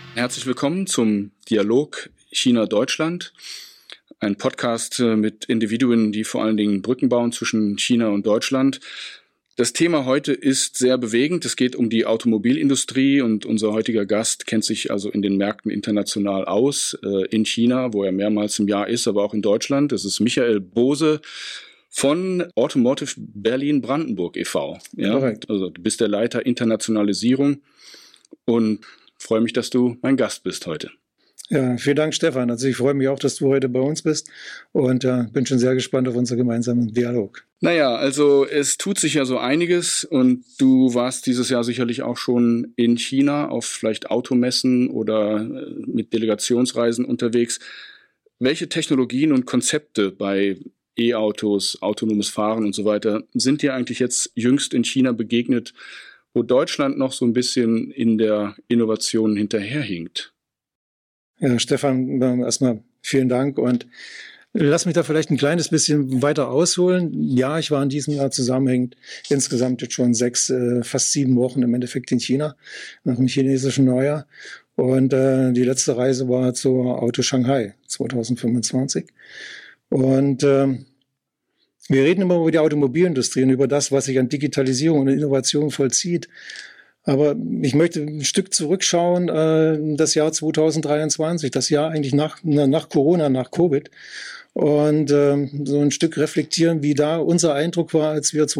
Herzlich willkommen zum Dialog China-Deutschland, ein Podcast mit Individuen, die vor allen Dingen Brücken bauen zwischen China und Deutschland. Das Thema heute ist sehr bewegend. Es geht um die Automobilindustrie und unser heutiger Gast kennt sich also in den Märkten international aus, in China, wo er mehrmals im Jahr ist, aber auch in Deutschland. Das ist Michael Bose von Automotive Berlin-Brandenburg e.V. Ja? Korrekt. Also du bist der Leiter Internationalisierung und freue mich, dass du mein Gast bist heute. Ja, vielen Dank, Stefan. Also ich freue mich auch, dass du heute bei uns bist und bin schon sehr gespannt auf unseren gemeinsamen Dialog. Naja, also es tut sich ja so einiges und du warst dieses Jahr sicherlich auch schon in China auf vielleicht Automessen oder mit Delegationsreisen unterwegs. Welche Technologien und Konzepte bei E-Autos, autonomes Fahren und so weiter sind dir eigentlich jetzt jüngst in China begegnet, wo Deutschland noch so ein bisschen in der Innovation hinterherhinkt? Ja, Stefan, erstmal vielen Dank und lass mich da vielleicht ein kleines bisschen weiter ausholen. Ja, ich war in diesem Jahr zusammenhängend insgesamt jetzt schon fast 7 Wochen im Endeffekt in China, nach dem chinesischen Neujahr. Und die letzte Reise war zur Auto Shanghai 2025. Und wir reden immer über die Automobilindustrie und über das, was sich an Digitalisierung und Innovation vollzieht. Aber ich möchte ein Stück zurückschauen, das Jahr 2023, das Jahr eigentlich nach Corona, nach Covid. Und so ein Stück reflektieren, wie da unser Eindruck war, als wir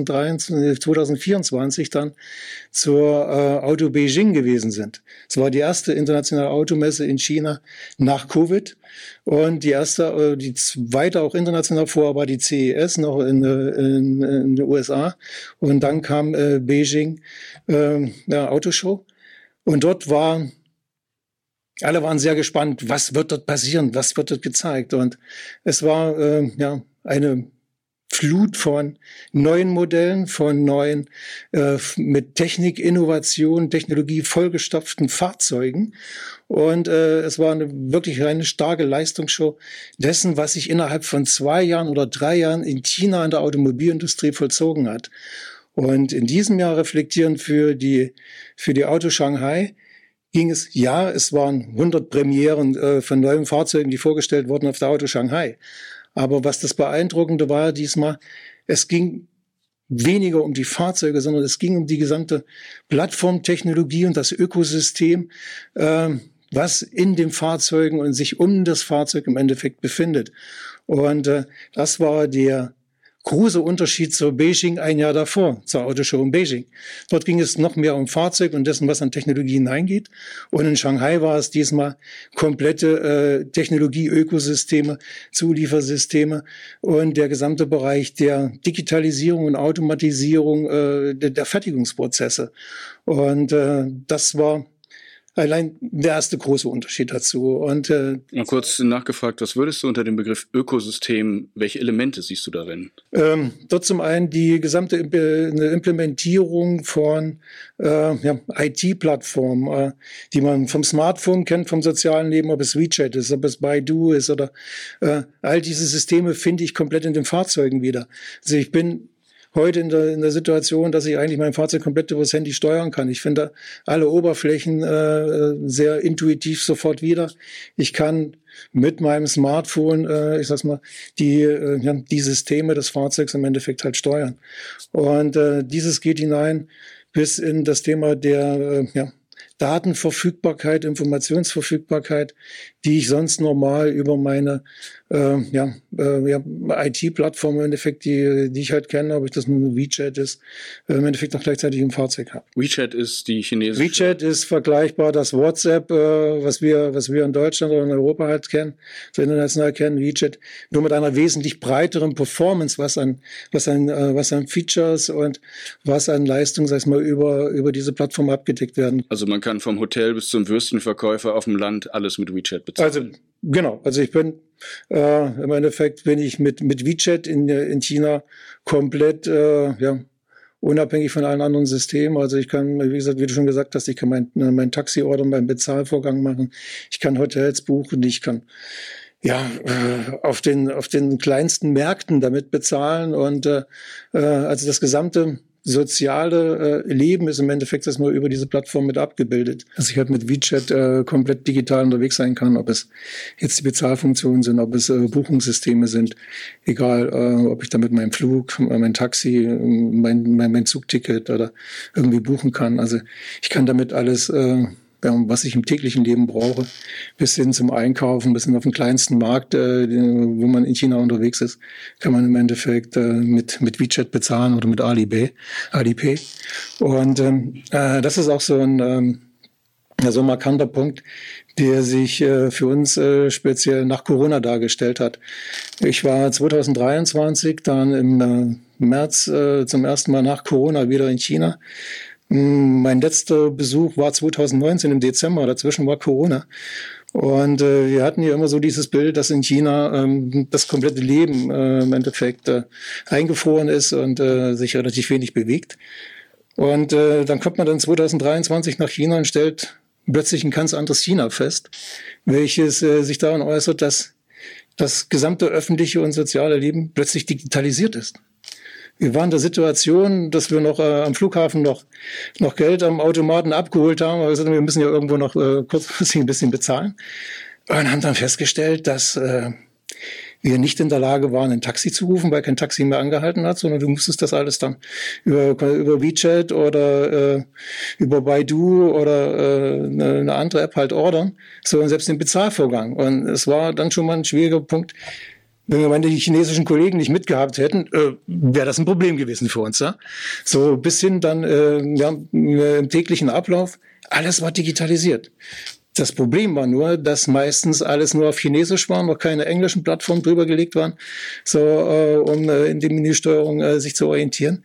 2024 dann zur Auto Beijing gewesen sind. Es war die erste internationale Automesse in China nach Covid und die zweite auch international vorher war die CES noch in den USA und dann kam Beijing, Autoshow und dort alle waren sehr gespannt, was wird dort passieren, was wird dort gezeigt. Und es war eine Flut von neuen Modellen, von neuen mit Technik, Innovation, Technologie vollgestopften Fahrzeugen. Und es war wirklich eine starke Leistungsshow dessen, was sich innerhalb von 2 Jahren oder 3 Jahren in China in der Automobilindustrie vollzogen hat. Und in diesem Jahr reflektierend für die Auto Shanghai es waren 100 Premieren von neuen Fahrzeugen, die vorgestellt wurden auf der Auto Shanghai. Aber was das Beeindruckende war diesmal, es ging weniger um die Fahrzeuge, sondern es ging um die gesamte Plattformtechnologie und das Ökosystem, was in den Fahrzeugen und sich um das Fahrzeug im Endeffekt befindet. Und das war der großer Unterschied zur Beijing ein Jahr davor, zur Autoshow in Beijing. Dort ging es noch mehr um Fahrzeug und dessen, was an Technologie hineingeht. Und in Shanghai war es diesmal komplette Technologie-Ökosysteme, Zuliefersysteme und der gesamte Bereich der Digitalisierung und Automatisierung der Fertigungsprozesse. Und das war allein der erste große Unterschied dazu. Und mal kurz nachgefragt, was würdest du unter dem Begriff Ökosystem, welche Elemente siehst du darin? Dort zum einen die gesamte Implementierung von IT-Plattformen, die man vom Smartphone kennt, vom sozialen Leben, ob es WeChat ist, ob es Baidu ist oder all diese Systeme finde ich komplett in den Fahrzeugen wieder. Also ich bin heute in der Situation, dass ich eigentlich mein Fahrzeug komplett über das Handy steuern kann. Ich finde alle Oberflächen sehr intuitiv sofort wieder. Ich kann mit meinem Smartphone, die Systeme des Fahrzeugs im Endeffekt halt steuern. Und dieses geht hinein bis in das Thema der Datenverfügbarkeit, Informationsverfügbarkeit, die ich sonst normal über meine IT-Plattform im Endeffekt, die ich halt kenne, ob ich das nur WeChat ist, im Endeffekt auch gleichzeitig im Fahrzeug habe. WeChat ist die chinesische? WeChat ist vergleichbar das WhatsApp, was wir in Deutschland oder in Europa halt kennen, so international kennen, WeChat, nur mit einer wesentlich breiteren Performance, was an Features und was an Leistung, sag ich mal, über diese Plattform abgedeckt werden. Also man kann vom Hotel bis zum Würstchenverkäufer auf dem Land alles mit WeChat bezahlen. Also genau, ich bin im Endeffekt bin ich mit WeChat in China komplett unabhängig von allen anderen Systemen. Also ich kann, wie gesagt, wie du schon gesagt hast, ich kann mein Taxi ordern, meinen Bezahlvorgang machen, ich kann Hotels buchen, ich kann auf den kleinsten Märkten damit bezahlen und also das gesamte soziale Leben ist im Endeffekt erstmal über diese Plattform mit abgebildet. Dass ich halt mit WeChat komplett digital unterwegs sein kann, ob es jetzt die Bezahlfunktionen sind, ob es Buchungssysteme sind, egal, ob ich damit meinen Flug, mein Taxi, mein Zugticket oder irgendwie buchen kann. Also ich kann damit alles, was ich im täglichen Leben brauche, bis hin zum Einkaufen, bis hin auf den kleinsten Markt, wo man in China unterwegs ist, kann man im Endeffekt mit WeChat bezahlen oder mit Alipay. Und das ist auch so ein markanter Punkt, der sich für uns speziell nach Corona dargestellt hat. Ich war 2023 dann im März zum ersten Mal nach Corona wieder in China. Mein letzter Besuch war 2019 im Dezember, dazwischen war Corona. Und wir hatten ja immer so dieses Bild, dass in China das komplette Leben im Endeffekt eingefroren ist und sich relativ wenig bewegt. Und dann kommt man dann 2023 nach China und stellt plötzlich ein ganz anderes China fest, welches sich darin äußert, dass das gesamte öffentliche und soziale Leben plötzlich digitalisiert ist. Wir waren in der Situation, dass wir noch am Flughafen noch Geld am Automaten abgeholt haben. Also wir müssen ja irgendwo noch kurzfristig ein bisschen bezahlen. Und haben dann festgestellt, dass wir nicht in der Lage waren, ein Taxi zu rufen, weil kein Taxi mehr angehalten hat, sondern du musstest das alles dann über WeChat oder über Baidu oder eine andere App halt ordern. So, und selbst den Bezahlvorgang. Und es war dann schon mal ein schwieriger Punkt. Wenn wir meine, die chinesischen Kollegen nicht mitgehabt hätten, wäre das ein Problem gewesen für uns. Ja? So bis hin dann im täglichen Ablauf, alles war digitalisiert. Das Problem war nur, dass meistens alles nur auf Chinesisch war, noch keine englischen Plattformen drüber gelegt waren, so um in die Menüsteuerung sich zu orientieren.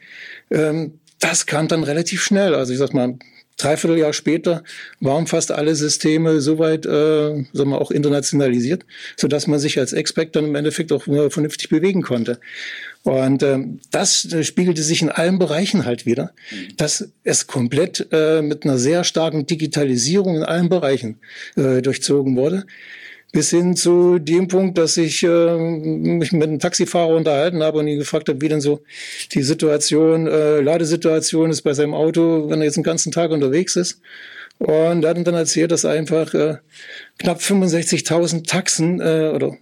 Das kam dann relativ schnell. Also ich sag mal, 3/4 Jahr später waren fast alle Systeme soweit, auch internationalisiert, so dass man sich als Expat dann im Endeffekt auch vernünftig bewegen konnte. Und das spiegelte sich in allen Bereichen halt wieder, dass es komplett mit einer sehr starken Digitalisierung in allen Bereichen durchzogen wurde. Bis hin zu dem Punkt, dass ich mich mit einem Taxifahrer unterhalten habe und ihn gefragt habe, wie denn so die Ladesituation ist bei seinem Auto, wenn er jetzt den ganzen Tag unterwegs ist. Und er hat ihm dann erzählt, dass einfach knapp 65.000 Taxen oder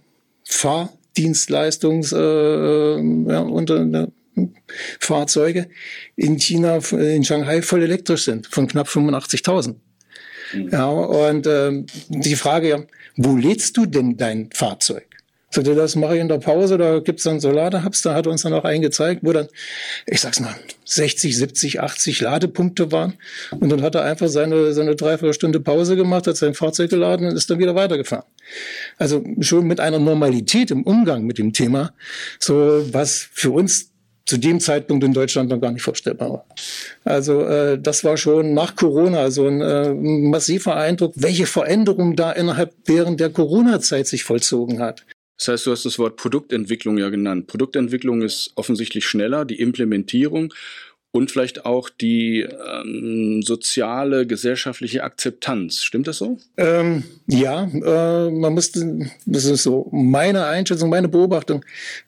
Fahrzeuge in China, in Shanghai voll elektrisch sind, von knapp 85.000. Ja, und die Frage, ja, wo lädst du denn dein Fahrzeug? Sagte, das mache ich in der Pause, da gibt's dann so Ladehubs, da hat er uns dann auch einen gezeigt, wo dann, ich sag's mal, 60, 70, 80 Ladepunkte waren. Und dann hat er einfach seine 3/4 Stunde Pause gemacht, hat sein Fahrzeug geladen und ist dann wieder weitergefahren. Also schon mit einer Normalität im Umgang mit dem Thema, so was für uns zu dem Zeitpunkt in Deutschland noch gar nicht vorstellbar war. Also das war schon nach Corona so ein massiver Eindruck, welche Veränderung da während der Corona-Zeit sich vollzogen hat. Das heißt, du hast das Wort Produktentwicklung ja genannt. Produktentwicklung ist offensichtlich schneller, die Implementierung und vielleicht auch die soziale, gesellschaftliche Akzeptanz. Stimmt das so? Ja, man musste, das ist so meine Einschätzung, meine Beobachtung,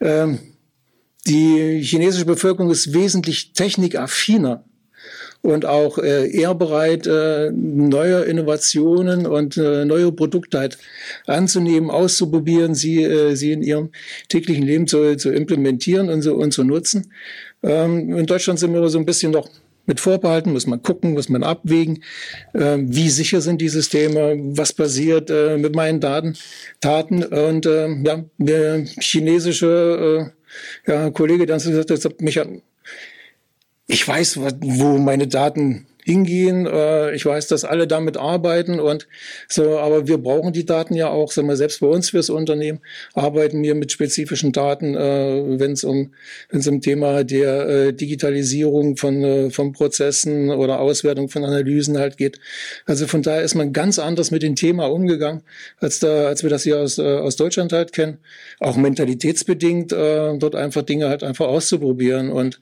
die chinesische Bevölkerung ist wesentlich technikaffiner und auch eher bereit, neue Innovationen und neue Produkte halt anzunehmen, auszuprobieren, sie in ihrem täglichen Leben zu implementieren und zu nutzen. In Deutschland sind wir so ein bisschen noch mit Vorbehalten, muss man gucken, muss man abwägen, wie sicher sind die Systeme, was passiert mit meinen Daten. Und der chinesische Kollege, der uns gesagt hat, ich weiß, wo meine Daten hingehen. Ich weiß, dass alle damit arbeiten und so, aber wir brauchen die Daten ja auch, sagen wir, selbst bei uns fürs Unternehmen arbeiten wir mit spezifischen Daten, wenn es um Thema der Digitalisierung von Prozessen oder Auswertung von Analysen halt geht. Also von daher ist man ganz anders mit dem Thema umgegangen, als wir das hier aus Deutschland halt kennen. Auch mentalitätsbedingt, dort einfach Dinge halt einfach auszuprobieren. Und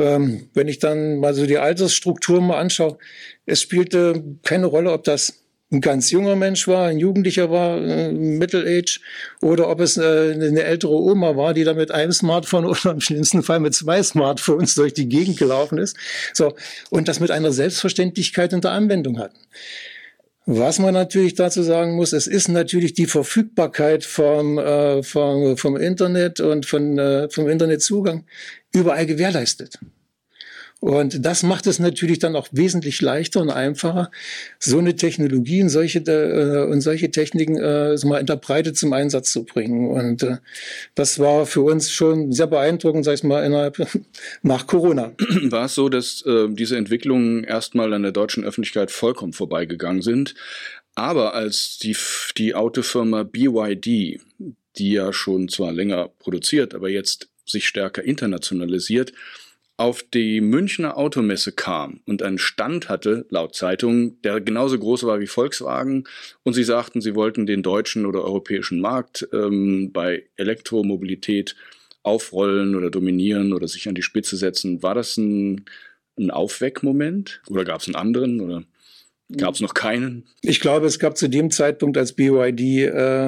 wenn ich dann mal so die Altersstruktur mal anschaue, es spielte keine Rolle, ob das ein ganz junger Mensch war, ein Jugendlicher war, Middle Age, oder ob es eine ältere Oma war, die da mit einem Smartphone oder im schlimmsten Fall mit 2 Smartphones durch die Gegend gelaufen ist. So, und das mit einer Selbstverständlichkeit in der Anwendung hatten. Was man natürlich dazu sagen muss, es ist natürlich die Verfügbarkeit vom Internet und vom Internetzugang überall gewährleistet. Und das macht es natürlich dann auch wesentlich leichter und einfacher, so eine Technologie und solche Techniken mal in der Breite zum Einsatz zu bringen. Und das war für uns schon sehr beeindruckend, sag ich mal, nach Corona. War es so, dass diese Entwicklungen erstmal an der deutschen Öffentlichkeit vollkommen vorbeigegangen sind, aber als die Autofirma BYD, die ja schon zwar länger produziert, aber jetzt sich stärker internationalisiert, auf die Münchner Automesse kam und einen Stand hatte, laut Zeitung, der genauso groß war wie Volkswagen, und sie sagten, sie wollten den deutschen oder europäischen Markt bei Elektromobilität aufrollen oder dominieren oder sich an die Spitze setzen. War das ein Aufweckmoment oder gab es einen anderen oder gab es noch keinen? Ich glaube, es gab zu dem Zeitpunkt, als BYD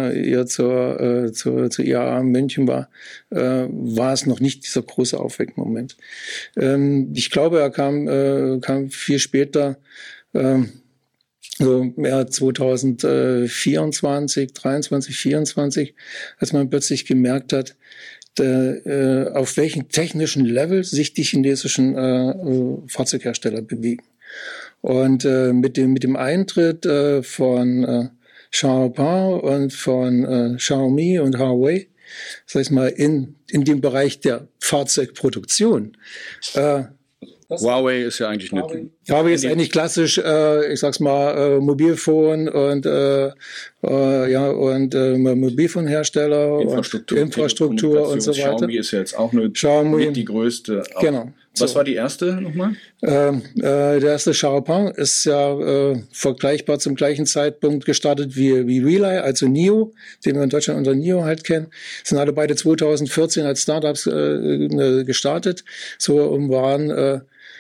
zur IAA in München war es noch nicht dieser große Aufweckmoment. Ich glaube, er kam viel später, so mehr 2023, 23, 24, als man plötzlich gemerkt hat, auf welchem technischen Level sich die chinesischen Fahrzeughersteller bewegen. Und mit dem Eintritt von Xiaopeng und von Xiaomi und Huawei, das heißt mal in dem Bereich der Fahrzeugproduktion. Huawei ist ja eigentlich nicht. Huawei ist eigentlich klassisch, ich sag's mal, Mobilfon und Mobilfonhersteller Infrastruktur und so weiter. Xiaomi ist ja jetzt auch mit die größte. Genau. Was war die erste nochmal? Der erste Xiaopeng ist ja vergleichbar zum gleichen Zeitpunkt gestartet wie Relay, also NIO, den wir in Deutschland unter NIO halt kennen. Sind alle beide 2014 als Startups gestartet, so und waren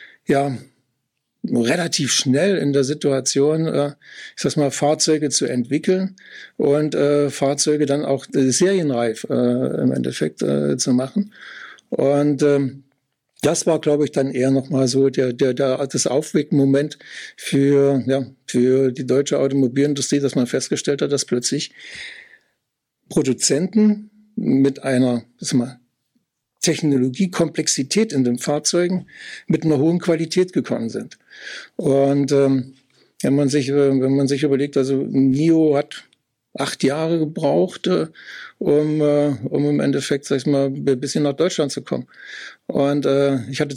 relativ schnell in der Situation, ich sag's mal, Fahrzeuge zu entwickeln und Fahrzeuge dann auch serienreif im Endeffekt zu machen. Und das war, glaube ich, dann eher nochmal so das Aufweckmoment für die deutsche Automobilindustrie, dass man festgestellt hat, dass plötzlich Produzenten mit einer, Technologiekomplexität in den Fahrzeugen mit einer hohen Qualität gekommen sind. Und wenn man sich überlegt, also NIO hat 8 Jahre gebraucht, um im Endeffekt, sag ich mal, ein bisschen nach Deutschland zu kommen. Und ich hatte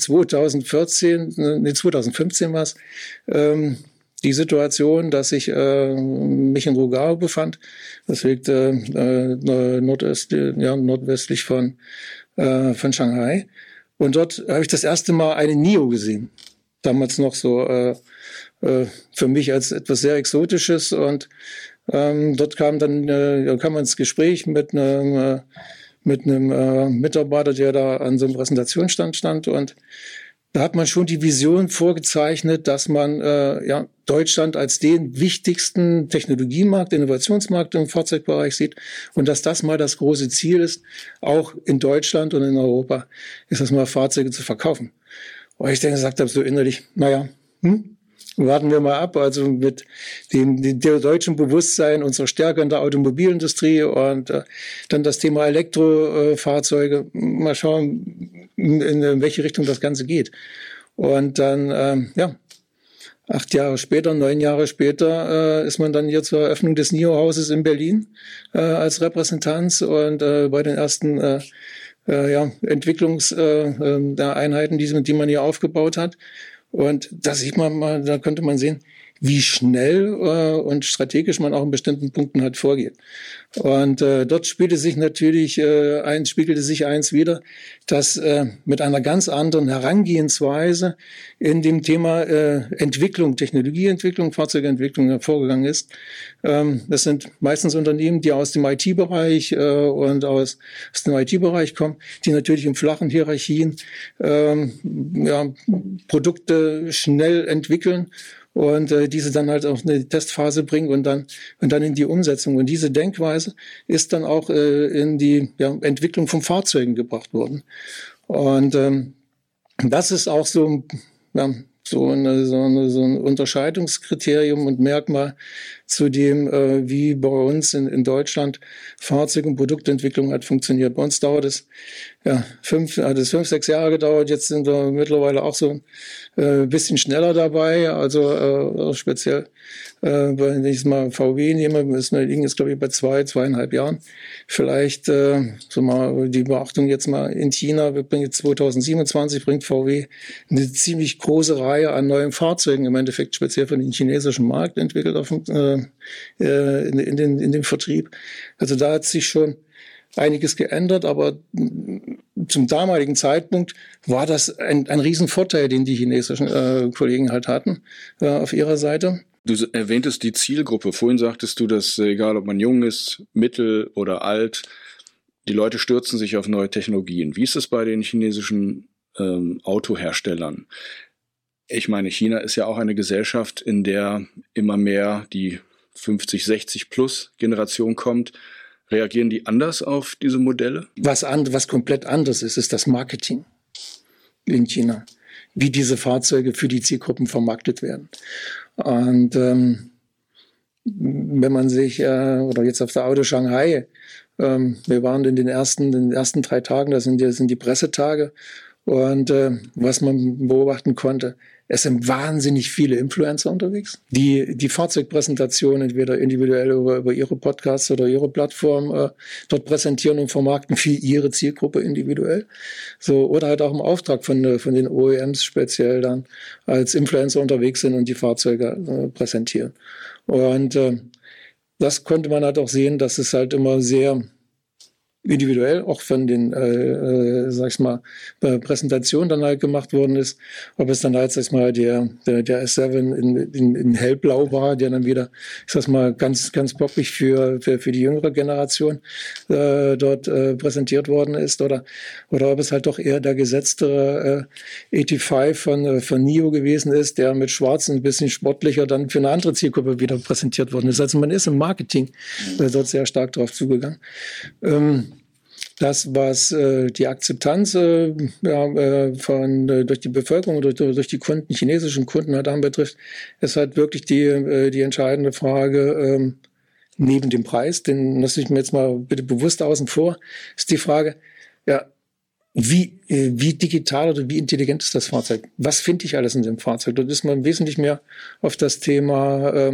2015 war es, die Situation, dass ich mich in Rugao befand. Das liegt nordwestlich von Shanghai. Und dort habe ich das erste Mal eine NIO gesehen. Damals noch so für mich als etwas sehr Exotisches. Und dort kam man ins Gespräch mit einem Mitarbeiter, der da an so einem Präsentationsstand stand, und da hat man schon die Vision vorgezeichnet, dass man Deutschland als den wichtigsten Technologiemarkt, Innovationsmarkt im Fahrzeugbereich sieht und dass das mal das große Ziel ist, auch in Deutschland und in Europa, ist das mal Fahrzeuge zu verkaufen. Und ich dann gesagt habe so innerlich, warten wir mal ab, also mit dem deutschen Bewusstsein, unserer Stärke in der Automobilindustrie und dann das Thema Elektrofahrzeuge, mal schauen, in welche Richtung das Ganze geht. Und dann, 8 Jahre später, 9 Jahre später, ist man dann hier zur Eröffnung des NIO-Hauses in Berlin als Repräsentanz und bei den ersten Entwicklungseinheiten, die man hier aufgebaut hat. Und da sieht man mal, da könnte man sehen, wie schnell und strategisch man auch in bestimmten Punkten halt vorgeht. Und dort spiegelte sich eins wieder, dass mit einer ganz anderen Herangehensweise in dem Thema Entwicklung, Technologieentwicklung, Fahrzeugentwicklung hervorgegangen ist. Das sind meistens Unternehmen, die aus dem IT-Bereich und aus dem IT-Bereich kommen, die natürlich in flachen Hierarchien Produkte schnell entwickeln und diese dann halt auf eine Testphase bringen und dann in die Umsetzung. Und diese Denkweise ist dann auch in die Entwicklung von Fahrzeugen gebracht worden. Und das ist auch so ein Unterscheidungskriterium und Merkmal zu dem, wie bei uns in Deutschland Fahrzeug- und Produktentwicklung hat funktioniert. Bei uns dauert es 5, 6 Jahre gedauert. Jetzt sind wir mittlerweile auch so ein bisschen schneller dabei. Also speziell, wenn ich mal VW nehme, liegen jetzt glaube ich bei 2,5 Jahren. Vielleicht so mal die Beachtung jetzt mal in China. Wir bringen jetzt 2027 bringt VW eine ziemlich große Reihe an neuen Fahrzeugen im Endeffekt speziell für den chinesischen Markt entwickelt in dem Vertrieb. Also da hat sich schon einiges geändert, aber zum damaligen Zeitpunkt war das ein Riesenvorteil, den die chinesischen Kollegen halt hatten auf ihrer Seite. Du erwähntest die Zielgruppe. Vorhin sagtest du, dass egal ob man jung ist, mittel oder alt, die Leute stürzen sich auf neue Technologien. Wie ist es bei den chinesischen Autoherstellern? Ich meine, China ist ja auch eine Gesellschaft, in der immer mehr die 50, 60 plus Generation kommt. Reagieren die anders auf diese Modelle? Was komplett anders ist das Marketing in China. Wie diese Fahrzeuge für die Zielgruppen vermarktet werden. Und wenn man sich, oder jetzt auf der Auto Shanghai, wir waren in den ersten 3 Tagen, das sind die Pressetage, und was man beobachten konnte, es sind wahnsinnig viele Influencer unterwegs, die Fahrzeugpräsentation entweder individuell über ihre Podcasts oder ihre Plattform dort präsentieren und vermarkten für ihre Zielgruppe individuell. So, oder halt auch im Auftrag von den OEMs speziell dann als Influencer unterwegs sind und die Fahrzeuge präsentieren. Und das konnte man halt auch sehen, dass es halt immer sehr individuell auch von den, sag ich mal, Präsentationen dann halt gemacht worden ist. Ob es dann halt, sag ich mal, der S7 in hellblau war, der dann wieder, ich sag mal, ganz bockig für die jüngere Generation dort präsentiert worden ist, oder ob es halt doch eher der gesetztere 85 von NIO gewesen ist, der mit schwarz ein bisschen sportlicher dann für eine andere Zielgruppe wieder präsentiert worden ist. Also man ist im Marketing dort sehr stark drauf zugegangen. Das, was die Akzeptanz durch die Bevölkerung oder durch die Kunden, chinesischen Kunden halt anbetrifft, ist halt wirklich die entscheidende Frage neben dem Preis, den lasse ich mir jetzt mal bitte bewusst außen vor, ist die Frage, wie digital oder wie intelligent ist das Fahrzeug? Was finde ich alles in dem Fahrzeug? Dort ist man wesentlich mehr auf das Thema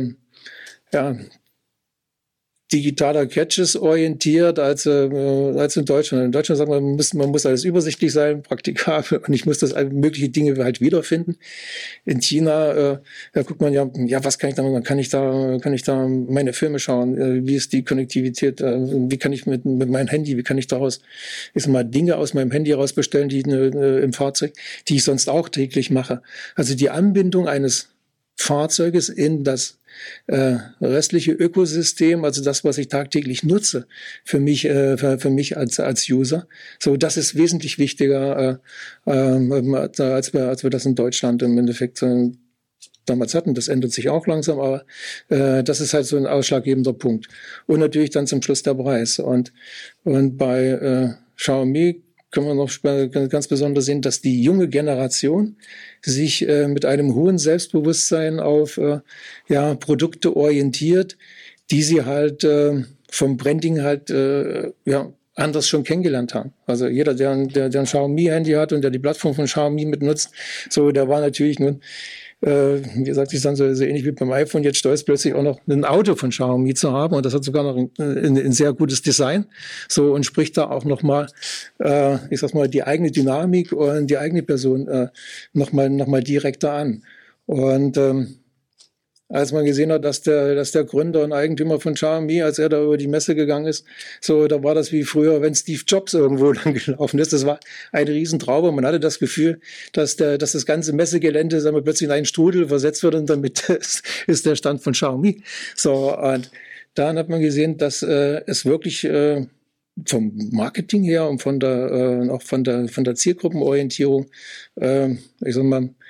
digitaler Catches orientiert als in Deutschland. In Deutschland sagt man muss alles übersichtlich sein, praktikabel, und ich muss das mögliche Dinge halt wiederfinden. In China guckt man was kann ich da machen? Kann ich da meine Filme schauen? Wie ist die Konnektivität? Wie kann ich mit meinem Handy, wie kann ich daraus Dinge aus meinem Handy raus bestellen, die im Fahrzeug, die ich sonst auch täglich mache? Also die Anbindung eines Fahrzeuges in das restliche Ökosystem, also das, was ich tagtäglich nutze, für mich als User. So, das ist wesentlich wichtiger, als wir das in Deutschland im Endeffekt damals hatten. Das ändert sich auch langsam, aber das ist halt so ein ausschlaggebender Punkt. Und natürlich dann zum Schluss der Preis. Und bei Xiaomi können wir noch ganz besonders sehen, dass die junge Generation sich mit einem hohen Selbstbewusstsein auf Produkte orientiert, die sie halt vom Branding halt anders schon kennengelernt haben. Also jeder, der ein Xiaomi-Handy hat und der die Plattform von Xiaomi mitnutzt, so, der war natürlich nun wie gesagt, ich dann so ähnlich wie beim iPhone, jetzt stolz plötzlich auch noch ein Auto von Xiaomi zu haben, und das hat sogar noch ein sehr gutes Design, so, und spricht da auch nochmal, ich sag's mal, die eigene Dynamik und die eigene Person nochmal direkter an. Und als man gesehen hat, dass der Gründer und Eigentümer von Xiaomi, als er da über die Messe gegangen ist, so, da war das wie früher, wenn Steve Jobs irgendwo lang gelaufen ist. Das war ein Riesentraube. Man hatte das Gefühl, dass das ganze Messegelände, sagen wir, plötzlich in einen Strudel versetzt wird, und damit ist der Stand von Xiaomi. So, und dann hat man gesehen, dass es wirklich vom Marketing her und auch von der Zielgruppenorientierung, ich sag mal,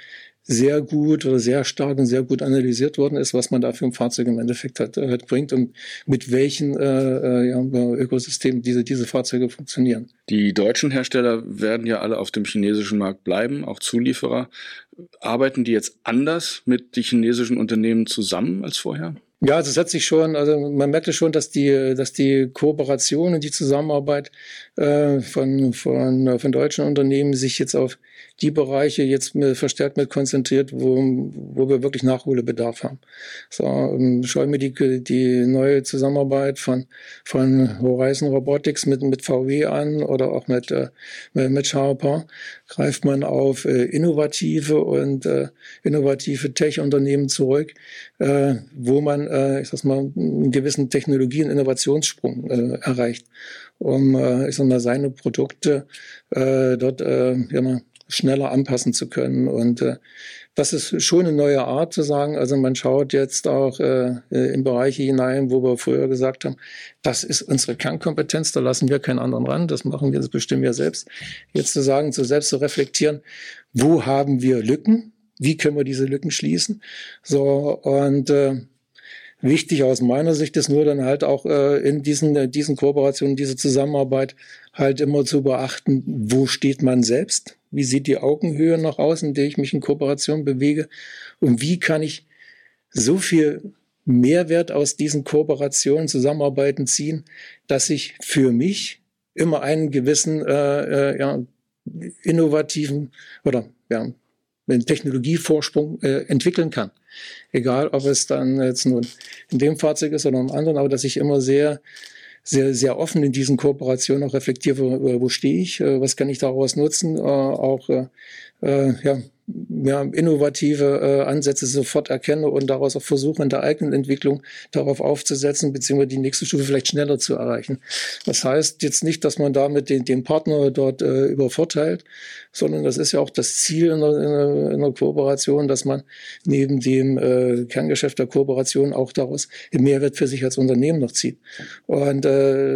sehr gut oder sehr stark und sehr gut analysiert worden ist, was man da für ein Fahrzeug im Endeffekt hat bringt und mit welchen Ökosystemen diese Fahrzeuge funktionieren. Die deutschen Hersteller werden ja alle auf dem chinesischen Markt bleiben, auch Zulieferer. Arbeiten die jetzt anders mit den chinesischen Unternehmen zusammen als vorher? Ja, also es hat sich schon, also man merkte schon, dass die Kooperation und die Zusammenarbeit von deutschen Unternehmen sich jetzt auf die Bereiche jetzt verstärkt mit konzentriert, wo wir wirklich Nachholbedarf haben. So, schau mir die neue Zusammenarbeit von Horizon Robotics mit VW an oder auch mit Sharper. Greift man auf innovative Tech-Unternehmen zurück, wo man, einen gewissen Technologie- und Innovationssprung erreicht, um, seine Produkte dort schneller anpassen zu können. Und das ist schon eine neue Art zu sagen. Also man schaut jetzt auch in Bereiche hinein, wo wir früher gesagt haben, das ist unsere Kernkompetenz, da lassen wir keinen anderen ran, das machen wir, das bestimmen wir selbst. Jetzt zu sagen, selbst zu reflektieren, wo haben wir Lücken? Wie können wir diese Lücken schließen? So, und wichtig aus meiner Sicht ist nur dann halt auch in diesen Kooperationen, diese Zusammenarbeit halt immer zu beachten, wo steht man selbst? Wie sieht die Augenhöhe noch aus, in der ich mich in Kooperation bewege? Und wie kann ich so viel Mehrwert aus diesen Kooperationen, Zusammenarbeiten ziehen, dass ich für mich immer einen gewissen innovativen oder einen Technologievorsprung entwickeln kann. Egal, ob es dann jetzt nun in dem Fahrzeug ist oder im anderen, aber dass ich immer sehr, sehr, sehr offen in diesen Kooperationen auch reflektiere, wo stehe ich, was kann ich daraus nutzen, innovative Ansätze sofort erkenne und daraus auch versuche, in der eigenen Entwicklung darauf aufzusetzen, beziehungsweise die nächste Stufe vielleicht schneller zu erreichen. Das heißt jetzt nicht, dass man damit den Partner dort übervorteilt, sondern das ist ja auch das Ziel in der Kooperation, dass man neben dem Kerngeschäft der Kooperation auch daraus den Mehrwert für sich als Unternehmen noch zieht. Und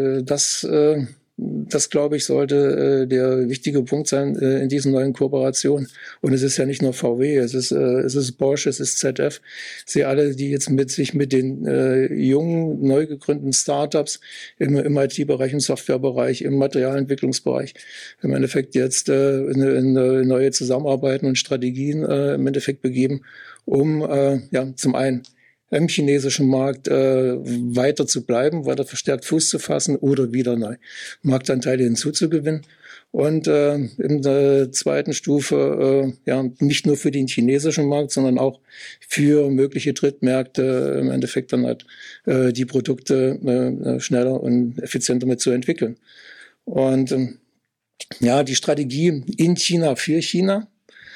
das, glaube ich, sollte der wichtige Punkt sein in diesen neuen Kooperationen. Und es ist ja nicht nur VW, es ist Bosch, es ist ZF. Sie alle, die jetzt sich mit den jungen, neu gegründeten Startups im IT-Bereich, im Softwarebereich, im Materialentwicklungsbereich im Endeffekt jetzt in neue Zusammenarbeiten und Strategien im Endeffekt begeben, um zum einen im chinesischen Markt weiter zu bleiben, weiter verstärkt Fuß zu fassen oder wieder neue Marktanteile hinzuzugewinnen. Und in der zweiten Stufe nicht nur für den chinesischen Markt, sondern auch für mögliche Drittmärkte im Endeffekt dann halt die Produkte schneller und effizienter mit zu entwickeln. Und die Strategie in China für China,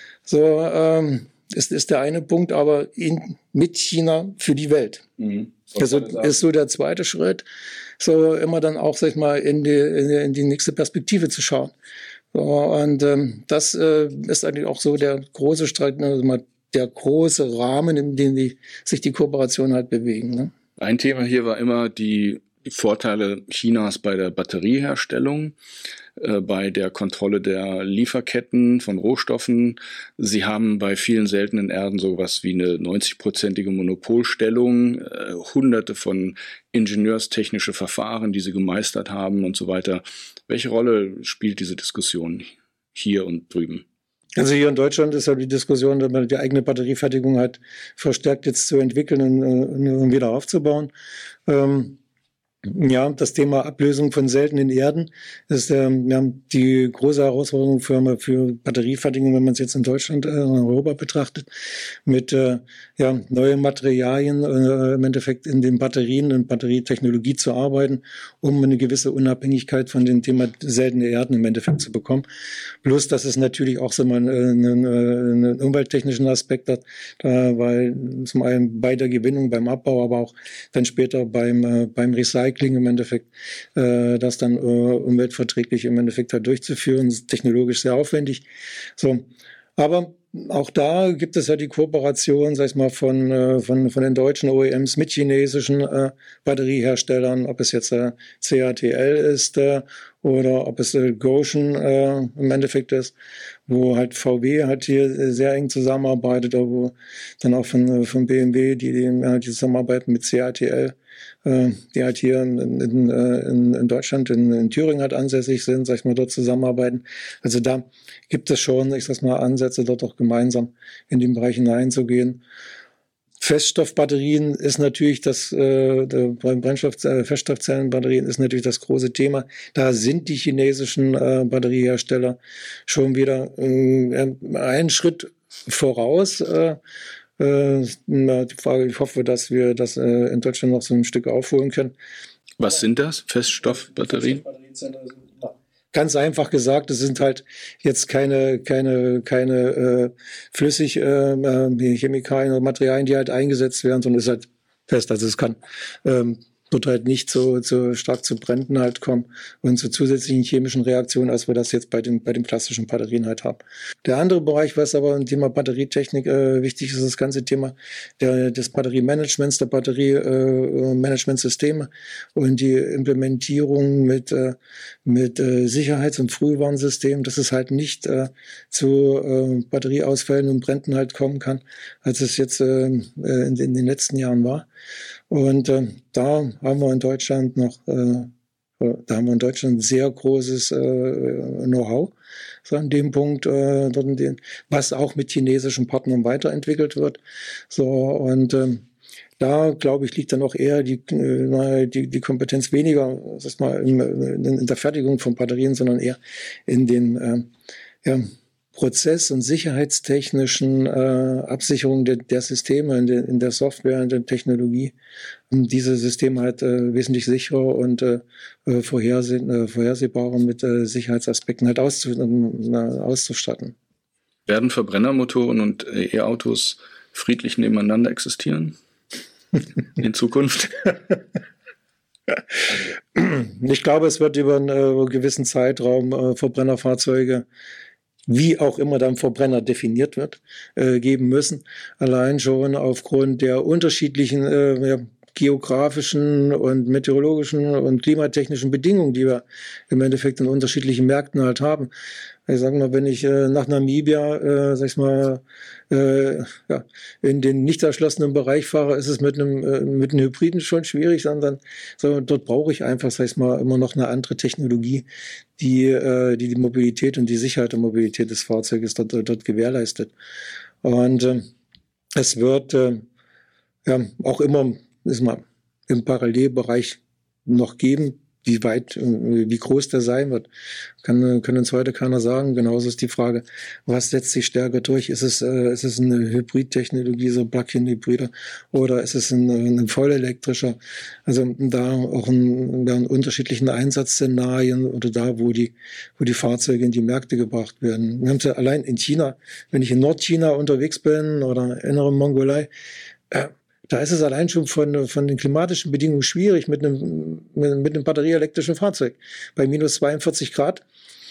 ist der eine Punkt, aber mit China für die Welt. Mhm. Also ist so der zweite Schritt, so immer dann auch, sag ich mal, in die nächste Perspektive zu schauen. So, und das ist eigentlich auch so der große Streit, also mal der große Rahmen, in dem sich die Kooperation halt bewegen. Ne? Ein Thema hier war immer die Vorteile Chinas bei der Batterieherstellung, bei der Kontrolle der Lieferketten von Rohstoffen. Sie haben bei vielen seltenen Erden sowas wie eine 90-prozentige Monopolstellung, hunderte von ingenieurstechnische Verfahren, die sie gemeistert haben und so weiter. Welche Rolle spielt diese Diskussion hier und drüben? Also hier in Deutschland ist ja die Diskussion, dass man die eigene Batteriefertigung halt verstärkt jetzt zu entwickeln und wieder aufzubauen. Das Thema Ablösung von seltenen Erden ist die große Herausforderung für Batteriefertigung, wenn man es jetzt in Deutschland, in Europa betrachtet, mit neuen Materialien im Endeffekt in den Batterien und Batterietechnologie zu arbeiten, um eine gewisse Unabhängigkeit von dem Thema seltene Erden im Endeffekt zu bekommen. Plus, dass es natürlich auch so mal einen umwelttechnischen Aspekt hat, weil zum einen bei der Gewinnung, beim Abbau, aber auch dann später beim Recycling im Endeffekt, das dann umweltverträglich im Endeffekt halt durchzuführen, ist technologisch sehr aufwendig. So, aber auch da gibt es ja die Kooperation, sag ich mal, von den deutschen OEMs mit chinesischen Batterieherstellern, ob es jetzt CATL ist oder ob es Gotion im Endeffekt ist, wo halt VW halt hier sehr eng zusammenarbeitet, oder wo dann auch von BMW, die zusammenarbeiten mit CATL, die halt hier in Deutschland, in Thüringen halt ansässig sind, sag ich mal, dort zusammenarbeiten. Also da gibt es schon, ich sag mal, Ansätze, dort auch gemeinsam in den Bereich hineinzugehen. Feststoffbatterien ist natürlich Feststoffzellenbatterien ist natürlich das große Thema. Da sind die chinesischen Batteriehersteller schon wieder einen Schritt voraus. Die Frage, ich hoffe, dass wir das in Deutschland noch so ein Stück aufholen können. Was sind das? Feststoffbatterien? Ganz einfach gesagt, es sind halt jetzt keine Chemikalien oder Materialien, die halt eingesetzt werden, sondern es ist halt fest. Also es kann wird halt nicht so stark zu Bränden halt kommen und zu zusätzlichen chemischen Reaktionen, als wir das jetzt bei den klassischen Batterien halt haben. Der andere Bereich, was aber im Thema Batterietechnik wichtig ist, das ganze Thema des Batteriemanagements, der Batteriemanagementsysteme und die Implementierung mit Sicherheits- und Frühwarnsystemen, dass es halt nicht zu Batterieausfällen und Bränden halt kommen kann, als es jetzt in den letzten Jahren war. Und da haben wir in Deutschland sehr großes Know-how, so an dem Punkt, was auch mit chinesischen Partnern weiterentwickelt wird. So, und da, glaube ich, liegt dann auch eher die Kompetenz weniger, sag mal, in der Fertigung von Batterien, sondern eher in den Prozess- und sicherheitstechnischen Absicherung der Systeme, in der Software, in der Technologie, um diese Systeme halt wesentlich sicherer und vorhersehbarer mit Sicherheitsaspekten halt auszustatten. Werden Verbrennermotoren und E-Autos friedlich nebeneinander existieren in Zukunft? Ich glaube, es wird über einen gewissen Zeitraum Verbrennerfahrzeuge, wie auch immer dann Verbrenner definiert wird, geben müssen. Allein schon aufgrund der unterschiedlichen geografischen und meteorologischen und klimatechnischen Bedingungen, die wir im Endeffekt in unterschiedlichen Märkten halt haben. Ich sag mal, wenn ich nach Namibia, in den nicht erschlossenen Bereich fahre, ist es mit einem Hybriden schon schwierig, sondern dort brauche ich einfach, immer noch eine andere Technologie, die Mobilität und die Sicherheit der Mobilität des Fahrzeuges dort gewährleistet. Und es wird auch immer im Parallelbereich noch geben, wie groß der sein wird, kann uns heute keiner sagen. Genauso ist die Frage, was setzt sich stärker durch? Ist es eine Hybridtechnologie, so Plug-in-Hybride, oder ist es ein vollelektrischer? Also da auch in unterschiedlichen Einsatzszenarien oder da, wo die Fahrzeuge in die Märkte gebracht werden. Wir haben es ja allein in China, wenn ich in Nordchina unterwegs bin oder innere Mongolei, da ist es allein schon von den klimatischen Bedingungen schwierig mit einem batterieelektrischen Fahrzeug. Bei minus 42 Grad,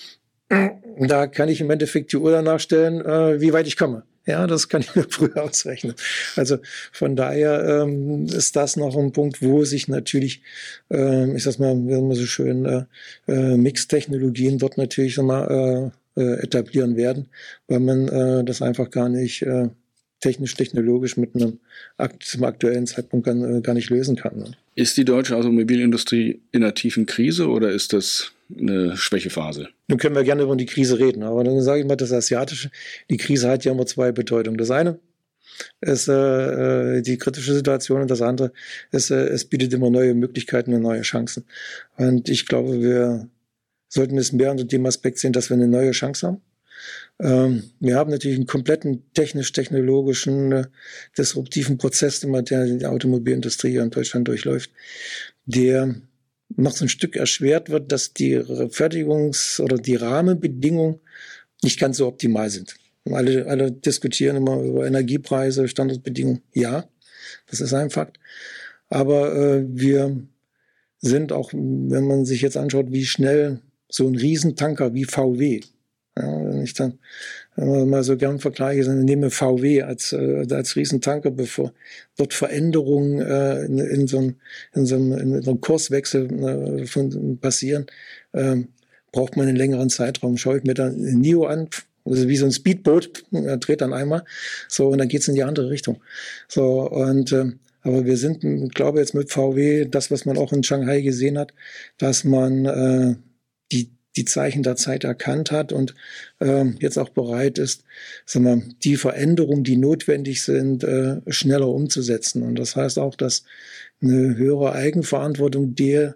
da kann ich im Endeffekt die Uhr danach stellen, wie weit ich komme. Ja, das kann ich mir früher ausrechnen. Also von daher ist das noch ein Punkt, wo sich natürlich, ich sag's mal, wie immer so schön, Mix-Technologien dort natürlich etablieren werden, weil man das einfach gar nicht technisch-technologisch zum aktuellen Zeitpunkt gar nicht lösen kann. Ne? Ist die deutsche Automobilindustrie in einer tiefen Krise oder ist das eine Schwächephase? Nun können wir gerne über die Krise reden, aber dann sage ich mal, das Asiatische, die Krise hat ja immer zwei Bedeutungen. Das eine ist die kritische Situation und das andere ist, es bietet immer neue Möglichkeiten und neue Chancen. Und ich glaube, wir sollten es mehr unter dem Aspekt sehen, dass wir eine neue Chance haben. Wir haben natürlich einen kompletten technisch-technologischen, disruptiven Prozess, der die Automobilindustrie in Deutschland durchläuft, der noch so ein Stück erschwert wird, dass die Fertigungs- oder die Rahmenbedingungen nicht ganz so optimal sind. Alle diskutieren immer über Energiepreise, Standardbedingungen. Ja, das ist ein Fakt. Aber wir sind auch, wenn man sich jetzt anschaut, wie schnell so ein Riesentanker wie VW, wenn ich dann mal so gern vergleiche, dann nehme VW als Riesentanker, bevor dort Veränderungen in so einem Kurswechsel passieren, braucht man einen längeren Zeitraum. Schaue ich mir dann NIO an, also wie so ein Speedboot, dreht dann einmal, so, und dann geht's in die andere Richtung. So, und aber wir sind, ich glaube jetzt mit VW, das, was man auch in Shanghai gesehen hat, dass man die Zeichen der Zeit erkannt hat und jetzt auch bereit ist, sagen wir, die Veränderungen, die notwendig sind, schneller umzusetzen. Und das heißt auch, dass eine höhere Eigenverantwortung der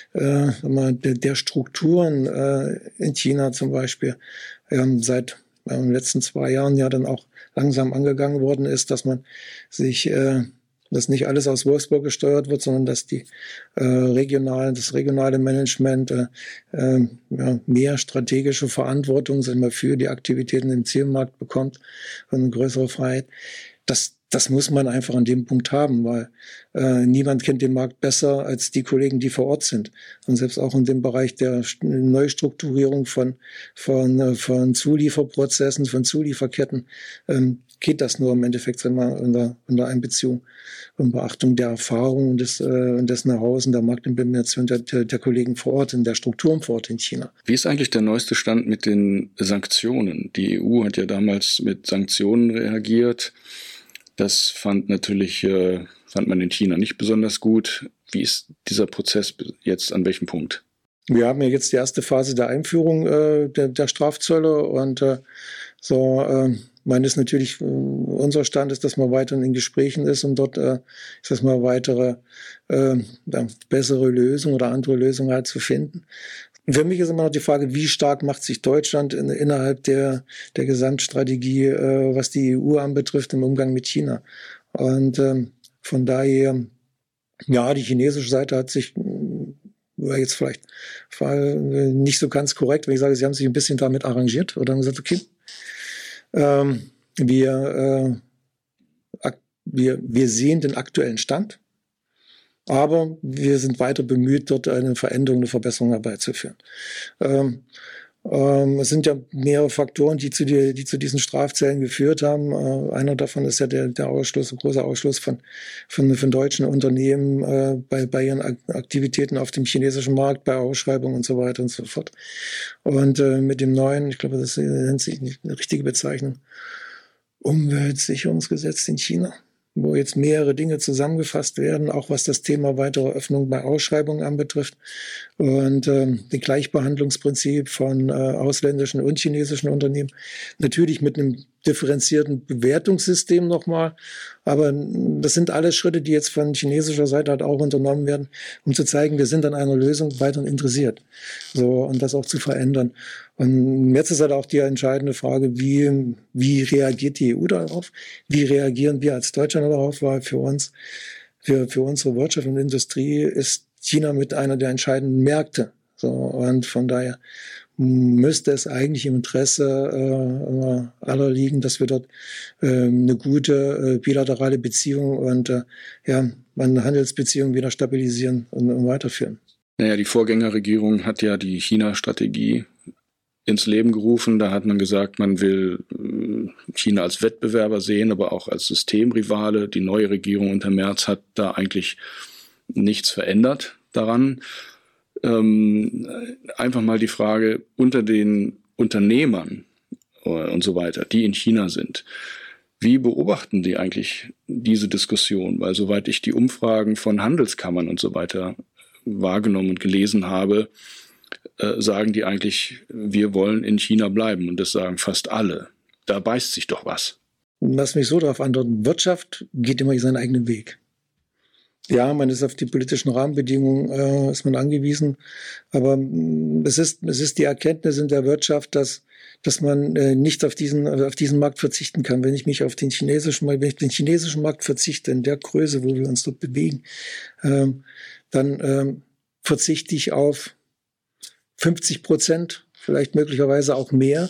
Strukturen in China zum Beispiel seit den letzten 2 Jahren ja dann auch langsam angegangen worden ist, dass man sich dass nicht alles aus Wolfsburg gesteuert wird, sondern dass das regionale Management mehr strategische Verantwortung für die Aktivitäten im Zielmarkt bekommt und eine größere Freiheit. Das muss man einfach an dem Punkt haben, weil niemand kennt den Markt besser als die Kollegen, die vor Ort sind. Und selbst auch in dem Bereich der Neustrukturierung von Zulieferprozessen, von Zulieferketten, geht das nur im Endeffekt unter Einbeziehung und Beachtung der Erfahrung und des Know-hows und der Marktimplementation der Kollegen vor Ort, in der Strukturen vor Ort in China. Wie ist eigentlich der neueste Stand mit den Sanktionen? Die EU hat ja damals mit Sanktionen reagiert. Das fand man in China nicht besonders gut. Wie ist dieser Prozess jetzt, an welchem Punkt? Wir haben ja jetzt die erste Phase der Einführung der Strafzölle und meines natürlich unser Stand ist, dass man weiterhin in Gesprächen ist, um dort weitere bessere Lösungen oder andere Lösungen halt zu finden. Für mich ist immer noch die Frage, wie stark macht sich Deutschland innerhalb der Gesamtstrategie, was die EU anbetrifft, im Umgang mit China. Und von daher, ja, die chinesische Seite hat sich, war jetzt vielleicht nicht so ganz korrekt, wenn ich sage, sie haben sich ein bisschen damit arrangiert oder haben gesagt, okay, wir sehen den aktuellen Stand, aber wir sind weiter bemüht, dort eine Veränderung, eine Verbesserung herbeizuführen. Es sind ja mehrere Faktoren, die zu diesen Strafzöllen geführt haben. Einer davon ist ja der große Ausschluss von deutschen Unternehmen bei ihren Aktivitäten auf dem chinesischen Markt, bei Ausschreibungen und so weiter und so fort. Und mit dem neuen, ich glaube, das nennt sich eine richtige Bezeichnung, Umweltsicherungsgesetz in China, wo jetzt mehrere Dinge zusammengefasst werden, auch was das Thema weitere Öffnung bei Ausschreibungen anbetrifft und das Gleichbehandlungsprinzip von ausländischen und chinesischen Unternehmen. Natürlich mit einem differenzierten Bewertungssystem nochmal, aber das sind alles Schritte, die jetzt von chinesischer Seite halt auch unternommen werden, um zu zeigen, wir sind an einer Lösung weiterhin interessiert, so, und das auch zu verändern. Und jetzt ist halt auch die entscheidende Frage, wie reagiert die EU darauf? Wie reagieren wir als Deutschland darauf? Weil für uns, für unsere Wirtschaft und Industrie ist China mit einer der entscheidenden Märkte. So, und von daher müsste es eigentlich im Interesse aller liegen, dass wir dort eine gute bilaterale Beziehung und eine Handelsbeziehung wieder stabilisieren und weiterführen. Naja, die Vorgängerregierung hat ja die China-Strategie ins Leben gerufen. Da hat man gesagt, man will China als Wettbewerber sehen, aber auch als Systemrivale. Die neue Regierung unter Merz hat da eigentlich nichts verändert daran. Einfach mal die Frage unter den Unternehmern und so weiter, die in China sind. Wie beobachten die eigentlich diese Diskussion? Weil soweit ich die Umfragen von Handelskammern und so weiter wahrgenommen und gelesen habe, sagen die eigentlich, wir wollen in China bleiben. Und das sagen fast alle. Da beißt sich doch was. Lass mich so darauf antworten. Wirtschaft geht immer seinen eigenen Weg. Ja, man ist auf die politischen Rahmenbedingungen ist man angewiesen, aber es ist die Erkenntnis in der Wirtschaft, dass man nicht auf diesen Markt verzichten kann. Wenn ich auf den chinesischen Markt verzichte, in der Größe, wo wir uns dort bewegen, dann verzichte ich auf 50%, vielleicht möglicherweise auch mehr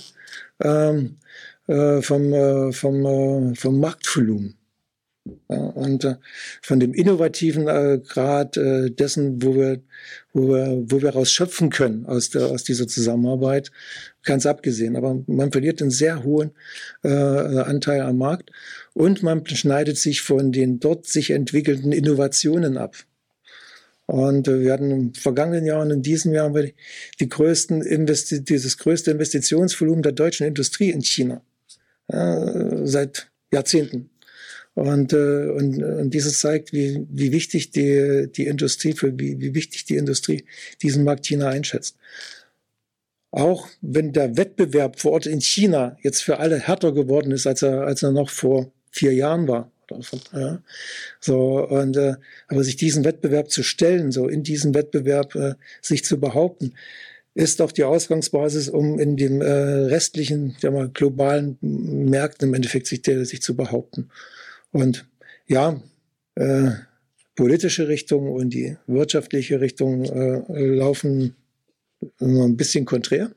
vom Marktvolumen. Ja, und von dem innovativen Grad dessen, wo wir raus schöpfen können aus dieser Zusammenarbeit, ganz abgesehen. Aber man verliert einen sehr hohen Anteil am Markt und man schneidet sich von den dort sich entwickelnden Innovationen ab. Und wir hatten im vergangenen Jahr und in diesem Jahr haben wir dieses größte Investitionsvolumen der deutschen Industrie in China seit Jahrzehnten. Und dieses zeigt, wie wichtig die Industrie, wie wichtig die Industrie diesen Markt China einschätzt. Auch wenn der Wettbewerb vor Ort in China jetzt für alle härter geworden ist, als er noch vor 4 Jahren war. Ja. Aber sich diesen Wettbewerb zu stellen, so in diesem Wettbewerb sich zu behaupten, ist auch die Ausgangsbasis, um in den restlichen, globalen Märkten im Endeffekt sich zu behaupten. Und ja, politische Richtung und die wirtschaftliche Richtung laufen immer ein bisschen konträr.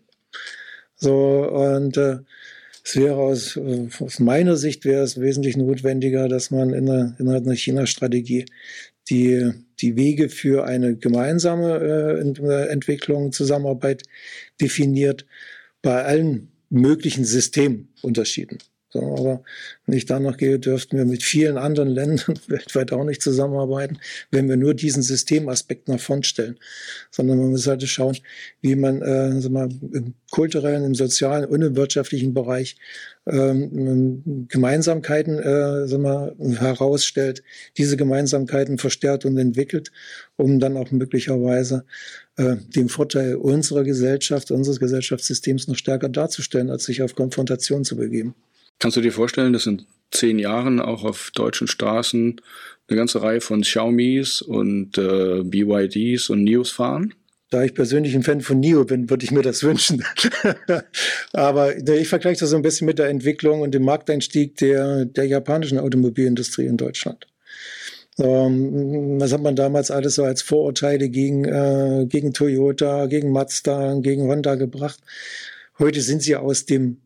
Es wäre aus meiner Sicht wäre es wesentlich notwendiger, dass man in einer China-Strategie die Wege für eine gemeinsame Entwicklung, Zusammenarbeit definiert, bei allen möglichen Systemunterschieden. So, aber wenn ich danach gehe, dürften wir mit vielen anderen Ländern weltweit auch nicht zusammenarbeiten, wenn wir nur diesen Systemaspekt nach vorn stellen. Sondern man muss halt schauen, wie man im kulturellen, im sozialen und im wirtschaftlichen Bereich Gemeinsamkeiten herausstellt, diese Gemeinsamkeiten verstärkt und entwickelt, um dann auch möglicherweise den Vorteil unserer Gesellschaft, unseres Gesellschaftssystems noch stärker darzustellen, als sich auf Konfrontation zu begeben. Kannst du dir vorstellen, dass in 10 Jahren auch auf deutschen Straßen eine ganze Reihe von Xiaomis und BYDs und NIOs fahren? Da ich persönlich ein Fan von NIO bin, würde ich mir das wünschen. Aber ich vergleiche das so ein bisschen mit der Entwicklung und dem Markteinstieg der japanischen Automobilindustrie in Deutschland. Was hat man damals alles so als Vorurteile gegen Toyota, gegen Mazda, gegen Honda gebracht? Heute sind sie aus dem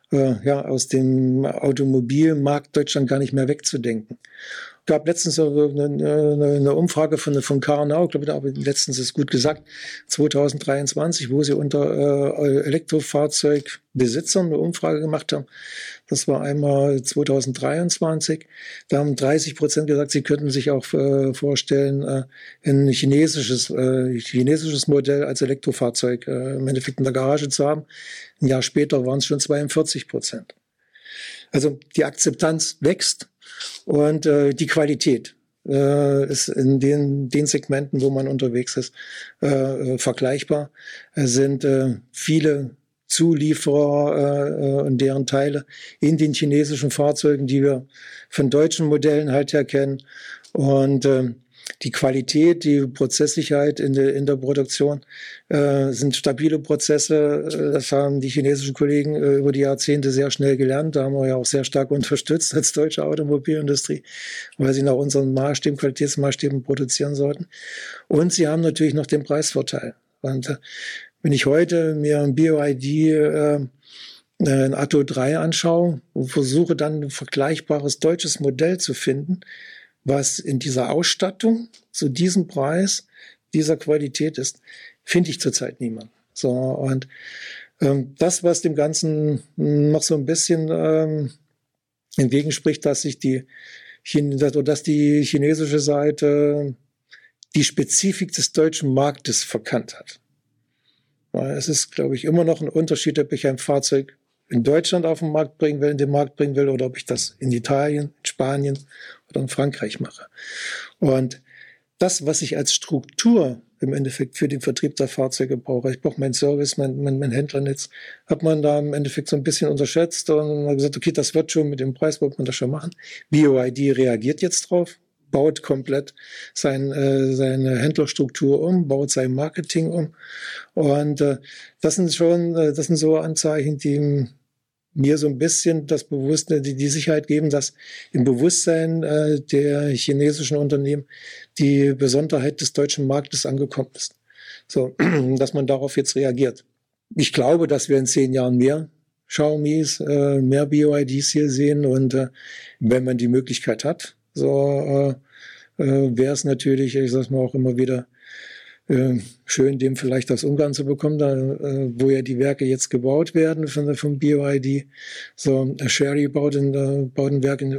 Automobilmarkt Deutschland gar nicht mehr wegzudenken. Es gab letztens eine Umfrage von Karnau, ich glaube, aber letztens ist gut gesagt, 2023, wo sie unter Elektrofahrzeugbesitzern eine Umfrage gemacht haben. Das war einmal 2023. Da haben 30% gesagt, sie könnten sich auch vorstellen, ein chinesisches Modell als Elektrofahrzeug im Endeffekt in der Garage zu haben. Ein Jahr später waren es schon 42%. Also die Akzeptanz wächst und die Qualität ist in den Segmenten, wo man unterwegs ist, vergleichbar. Es sind viele Zulieferer und deren Teile in den chinesischen Fahrzeugen, die wir von deutschen Modellen halt her kennen. Und die Qualität, die Prozesssicherheit in der Produktion sind stabile Prozesse. Das haben die chinesischen Kollegen über die Jahrzehnte sehr schnell gelernt. Da haben wir ja auch sehr stark unterstützt als deutsche Automobilindustrie, weil sie nach unseren Maßstäben, Qualitätsmaßstäben produzieren sollten. Und sie haben natürlich noch den Preisvorteil. Und wenn ich heute mir ein BYD ein Atto 3 anschaue und versuche dann ein vergleichbares deutsches Modell zu finden, was in dieser Ausstattung zu diesem Preis, dieser Qualität ist, finde ich zurzeit niemand. So, und das, was dem Ganzen noch so ein bisschen entgegenspricht, dass die chinesische Seite die Spezifik des deutschen Marktes verkannt hat. Weil es ist, glaube ich, immer noch ein Unterschied, ob ich ein Fahrzeug in Deutschland auf den Markt bringen will, oder ob ich das in Italien, in Spanien oder in Frankreich mache. Und das, was ich als Struktur im Endeffekt für den Vertrieb der Fahrzeuge brauche, ich brauche meinen Service, mein Händlernetz, hat man da im Endeffekt so ein bisschen unterschätzt und hat gesagt, okay, das wird schon, mit dem Preis wird man das schon machen. BYD reagiert jetzt drauf, baut komplett seine Händlerstruktur um, baut sein Marketing um. Und das sind so Anzeichen, die mir so ein bisschen das Bewusstsein, die Sicherheit geben, dass im Bewusstsein der chinesischen Unternehmen die Besonderheit des deutschen Marktes angekommen ist. So, dass man darauf jetzt reagiert. Ich glaube, dass wir in 10 Jahren mehr Xiaomis, mehr BYDs hier sehen, und wenn man die Möglichkeit hat, so wäre es natürlich, ich sag's mal auch immer wieder, schön, dem vielleicht aus Ungarn zu bekommen, da, wo ja die Werke jetzt gebaut werden vom BYD. So, Chery baut ein Werk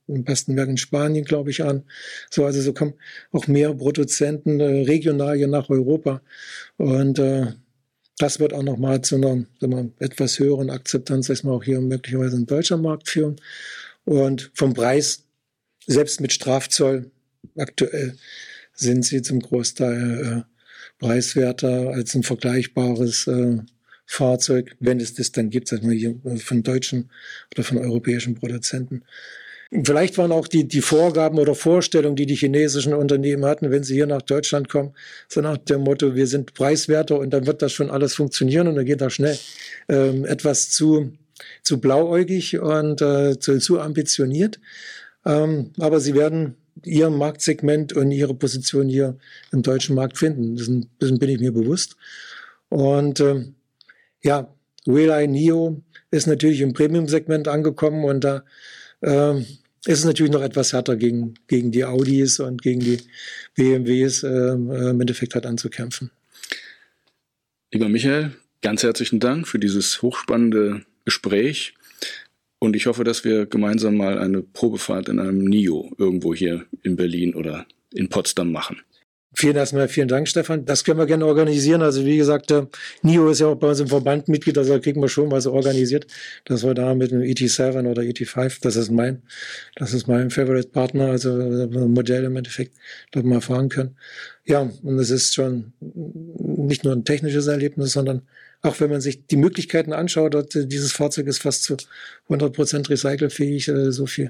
im besten Werk in Spanien, glaube ich, an. So kommen auch mehr Produzenten regional hier nach Europa. Und das wird auch nochmal zu einer etwas höheren Akzeptanz, dass wir auch hier möglicherweise im deutschen Markt führen. Und vom Preis, selbst mit Strafzoll, aktuell sind sie zum Großteil preiswerter als ein vergleichbares Fahrzeug, wenn es das dann gibt, sagen wir hier von deutschen oder von europäischen Produzenten. Vielleicht waren auch die Vorgaben oder Vorstellungen, die chinesischen Unternehmen hatten, wenn sie hier nach Deutschland kommen, so nach dem Motto, wir sind preiswerter und dann wird das schon alles funktionieren und dann geht das schnell, etwas zu blauäugig und zu ambitioniert. Aber sie werden ihr Marktsegment und ihre Position hier im deutschen Markt finden. Dessen bin ich mir bewusst. Und Wheeleye Neo ist natürlich im Premium-Segment angekommen und da ist es natürlich noch etwas härter gegen die Audis und gegen die BMWs im Endeffekt halt anzukämpfen. Lieber Michael, ganz herzlichen Dank für dieses hochspannende Gespräch und ich hoffe, dass wir gemeinsam mal eine Probefahrt in einem NIO irgendwo hier in Berlin oder in Potsdam machen. Vielen Dank, Stefan. Das können wir gerne organisieren. Also wie gesagt, NIO ist ja auch bei uns im Verband Mitglied, also da kriegen wir schon was organisiert, dass wir da mit einem ET7 oder ET5, das ist mein Favorite-Partner, also Modell im Endeffekt, da mal fahren können. Ja, und es ist schon nicht nur ein technisches Erlebnis, sondern auch wenn man sich die Möglichkeiten anschaut, dieses Fahrzeug ist fast zu 100% recycelfähig, so viel,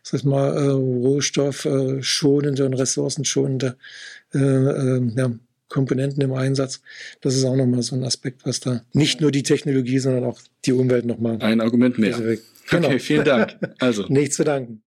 rohstoffschonende und ressourcenschonende Komponenten im Einsatz. Das ist auch nochmal so ein Aspekt, was da nicht nur die Technologie, sondern auch die Umwelt nochmal. Ein Argument mehr. Genau. Okay, vielen Dank. Also. Nicht zu danken.